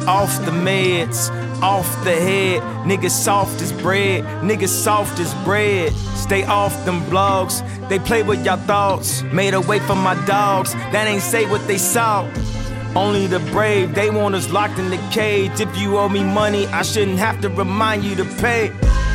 off the meds, off the head. Niggas soft as bread, niggas soft as bread. Stay off them blogs, they play with y'all thoughts. Made away from my dogs, that ain't say what they saw. Only the brave, they want us locked in the cage. If you owe me money, I shouldn't have to remind you to pay.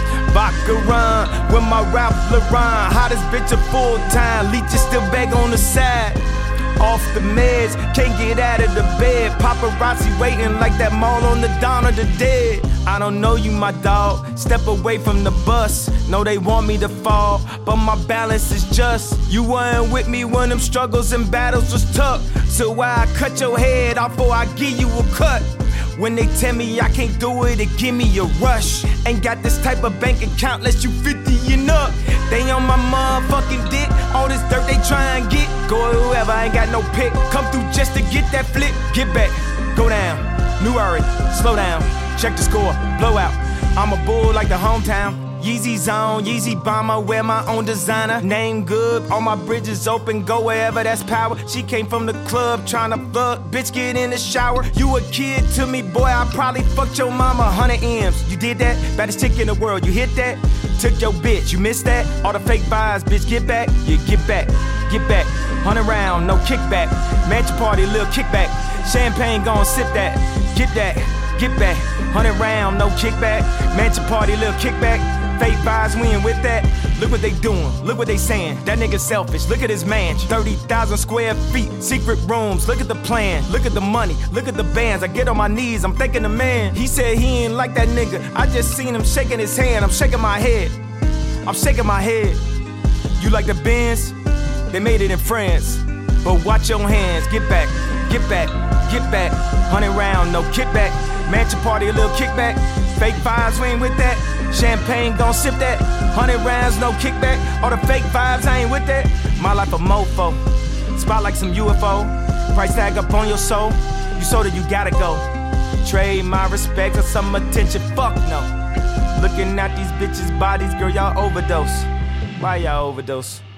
Baccarat, with my Ralph Lauren. Hottest bitch of full time, leeches still beg on the side. Off the meds, can't get out of the bed. Paparazzi waiting like that mall on the Dawn of the Dead. I don't know you, my dog, step away from the bus. Know they want me to fall, but my balance is just. You weren't with me when them struggles and battles was tough. So why I cut your head off before I give you a cut? When they tell me I can't do it, it give me a rush. Ain't got this type of bank account, less you 50 and up. They on my motherfucking dick, all this dirt they try and get. Go whoever, I ain't got no pick. Come through just to get that flip. Get back, go down, New Earth, slow down. Check the score, blowout. I'm a bull like the hometown. Yeezy zone, Yeezy bomber, wear my own designer. Name good, all my bridges open, go wherever that's power. She came from the club, tryna fuck, bitch get in the shower. You a kid to me, boy, I probably fucked your mama 100 M's. You did that? Baddest chick in the world, you hit that? Took your bitch, you missed that? All the fake vibes, bitch, get back. Yeah, get back, get back. 100 round, no kickback. Mansion party, little kickback. Champagne gon' sip that. Get that, get back. 100 round, no kickback. Mansion party, little kickback. Fake vibes, we ain't with that. Look what they doing, look what they saying. That nigga selfish, look at his man. 30,000 square feet, secret rooms. Look at the plan, look at the money, look at the bands. I get on my knees, I'm thanking the man. He said he ain't like that nigga. I just seen him shaking his hand. I'm shaking my head, I'm shaking my head. You like the Benz? They made it in France. But watch your hands, get back, get back, get back. 100 round, no kickback. Mansion party, a little kickback. Fake vibes, we ain't with that. Champagne gon' sip that. 100 rounds, no kickback. All the fake vibes, I ain't with that. My life a mofo. Spot like some UFO. Price tag up on your soul. You sold it, you gotta go. Trade my respect for some attention, fuck no. Looking at these bitches' bodies, girl, y'all overdose. Why y'all overdose?